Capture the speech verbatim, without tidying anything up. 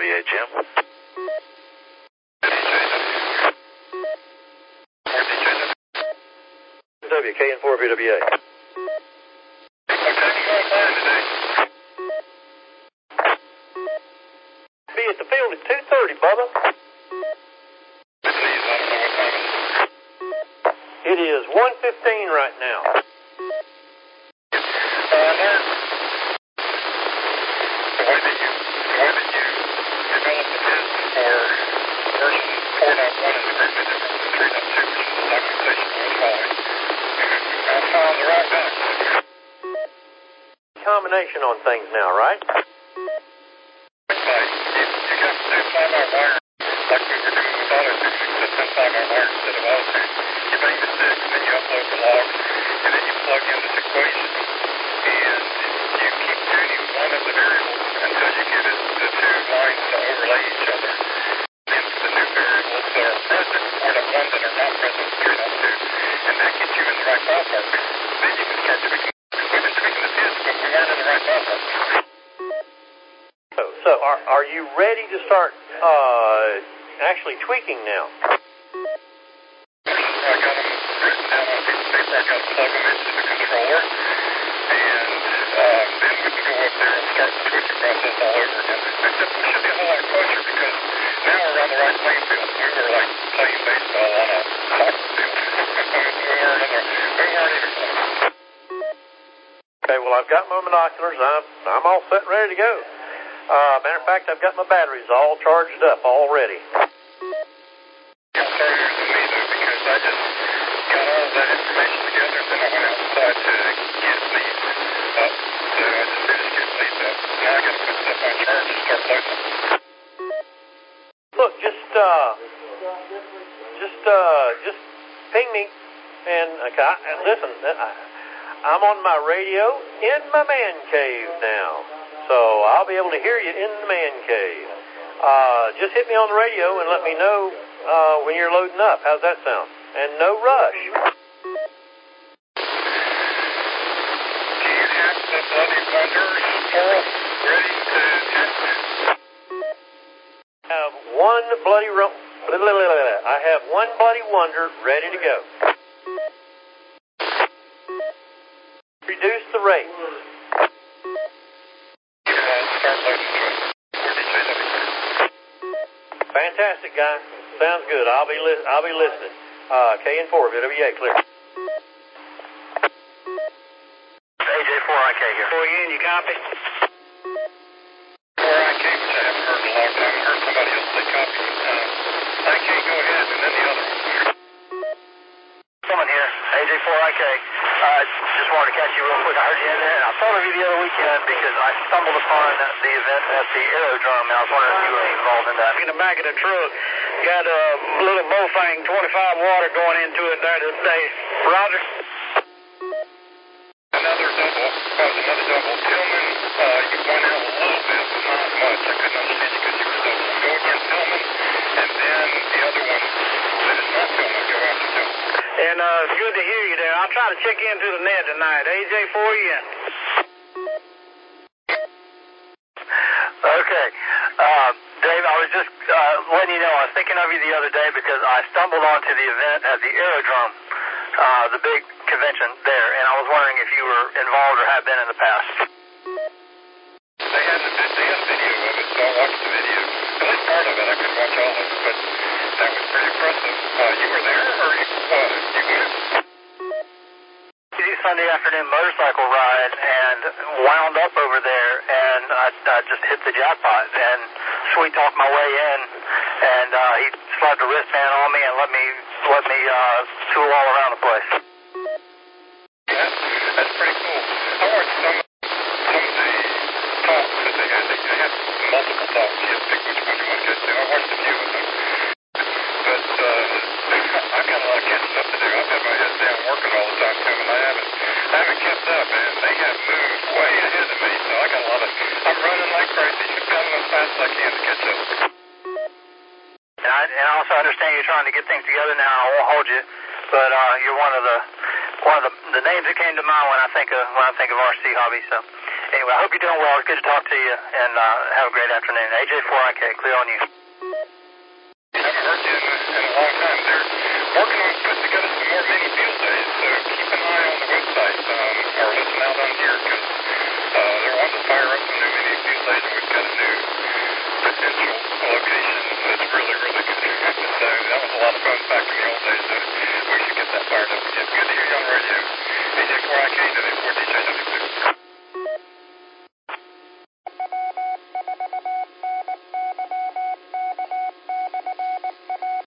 W A, Jim. W, K N four V W A. What time you going flying today? Be at the field at two thirty, Bubba. Please, I don't know what time it is. It is one fifteen right now. Uh, Mark, the way that you, the way that you developed the P I S for version four point one is greatly different than three point two, which is the documentation I was following. I found the right doc. Combination on things now, right? Like, you, you got to do fly-by-wire like we were doing with AutoTune, except on fly-by-wire instead of AutoTune. You bang the stick, and then you upload the logs, and then you plug in this equation, and you keep tuning one of the variables until you get it, the two lines to overlay each other. Then the new variables that are present, four point one that are not present, three point two, and that gets you in the right ballpark. Then you can start tweaking. We've been tweaking the P I S, but we weren't in the right ballpark. So, so are, are you ready to start uh, actually tweaking now? I got them written down on a piece of paper. I got to plug them into the controller, and um, then we can go up there and start the tweaking process all over again. Except we should be a whole lot closer because now we're on the right playing field. We were like playing baseball on a soccer field. we, weren't in the, we weren't even close. Okay, well, I've got my binoculars. I'm, I'm all set and ready to go. Uh, matter of fact, I've got my batteries all charged up already. You're further than me, though, because I just got all of that information together, and then I went outside to get leads up. So I just finished getting leads up. Now I got to put stuff on charge and start loading them. Look, just, uh, just, uh, just ping me. And, okay, I, listen, I, I'm on my radio in my man cave now. So I'll be able to hear you in the man cave. Uh, just hit me on the radio and let me know uh, when you're loading up. How's that sound? And no rush. Do you have the Bloody Wonders for us ready to test? I have one bloody ro- I have one bloody wonder ready to go. Reduce the rate. Fantastic, guy. Sounds good. I'll be li- I'll be listening. Uh, K N four V W A, clear. A J four I K here. four again, you copy? four I K, which I haven't heard in a long time. I heard somebody else say copy. Uh, I K, go ahead, and then the other one. Someone here, A J four I K. Uh, just wanted to catch you real quick. I heard you in there, and I thought of you the other weekend because I stumbled upon the event at the Aerodrome, and I was wondering if you were involved in that. In the back of the truck, got a little Bofang twenty-five water going into it there today. Roger. Another double. That was another double. Tillman, uh, you went out a little bit, but not much. I couldn't understand you because you were double. Go again, Tillman, and then the other one that is not Tillman, go after Tillman. And uh, it's good to hear you there. I'll try to check into the net tonight. A J four again. Okay. Uh, Dave, I was just uh, letting you know, I was thinking of you the other day because I stumbled onto the event at the Aerodrome, uh, the big convention there, and I was wondering if you were involved or have been in the past. They had, a, they had a video of it, so I watched the video. At least part of it. I couldn't watch all of it, but that was pretty impressive. Uh, you were there, or you, uh, you went? Sunday afternoon motorcycle ride and wound up over there, and I, I just hit the jackpot and sweet talked my way in, and uh, he slapped a wristband on me and let me let me uh, tool all around the place. Yeah, that's pretty cool. I watched some some of the talks that they had. They, they had multiple talks. You had to pick which one you want to get to. I watched a few of them, but uh, I've got a lot of catching up to do. I've had my head down working all the time too, and I haven't. I haven't kept up, and they have moved way ahead of me, so I got a lot of, I'm running like crazy, pedaling as fast as I can to catch up. And I, and I also understand you're trying to get things together now. I won't hold you, but uh, you're one of the one of the, the names that came to mind when I think of when I think of R C Hobby. So Anyway, I hope you're doing well. It's good to talk to you, and uh, have a great afternoon. A J four I K, clear on you. I haven't heard you in, in a long time. They're working on putting together some more mini field days, so keep an eye on the website, um, or listen out on here, because uh, they're wanting to fire up some new mini field days, and we've got a new potential location that's really, really good. So that was a lot of fun back in the old days, so we should get that fired up again. Good to hear you on the radio. A J four I K, W four D J W two.